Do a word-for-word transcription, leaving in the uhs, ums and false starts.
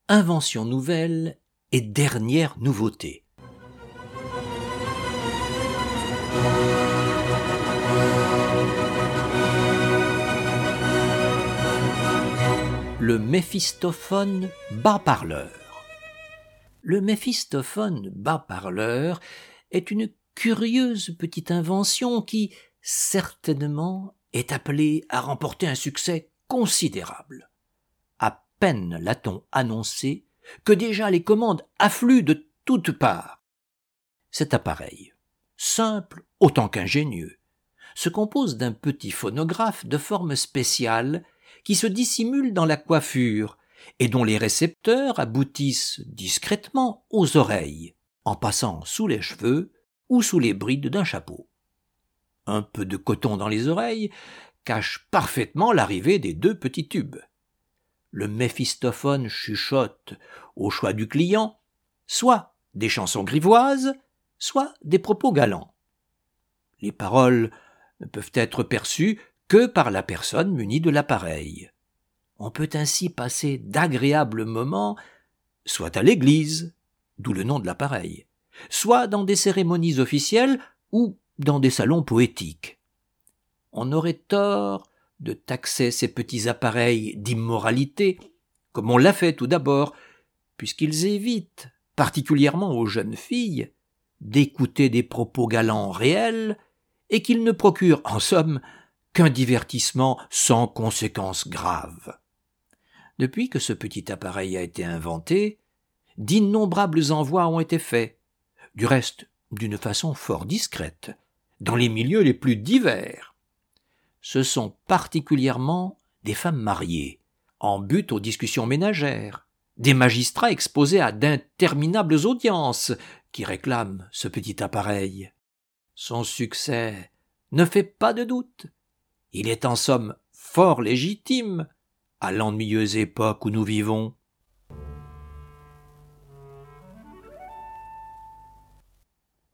Invention nouvelle et dernière nouveauté. Le méphistophone bas-parleur. Le méphistophone bas-parleur est une curieuse petite invention qui, certainement, est appelée à remporter un succès considérable. À peine l'a-t-on annoncé que déjà les commandes affluent de toutes parts. Cet appareil, simple autant qu'ingénieux, se compose d'un petit phonographe de forme spéciale qui se dissimule dans la coiffure et dont les récepteurs aboutissent discrètement aux oreilles, en passant sous les cheveux ou sous les brides d'un chapeau. Un peu de coton dans les oreilles cache parfaitement l'arrivée des deux petits tubes. Le méphistophone chuchote au choix du client, soit des chansons grivoises, soit des propos galants. Les paroles ne peuvent être perçues que par la personne munie de l'appareil. On peut ainsi passer d'agréables moments, soit à l'église, d'où le nom de l'appareil, soit dans des cérémonies officielles ou dans des salons poétiques. On aurait tort de taxer ces petits appareils d'immoralité, comme on l'a fait tout d'abord, puisqu'ils évitent, particulièrement aux jeunes filles, d'écouter des propos galants réels et qu'ils ne procurent, en somme, qu'un divertissement sans conséquences graves. Depuis que ce petit appareil a été inventé, d'innombrables envois ont été faits, du reste d'une façon fort discrète, dans les milieux les plus divers. Ce sont particulièrement des femmes mariées, en butte aux discussions ménagères, des magistrats exposés à d'interminables audiences qui réclament ce petit appareil. Son succès ne fait pas de doute. Il est en somme fort légitime à l'ennuyeuse époque où nous vivons.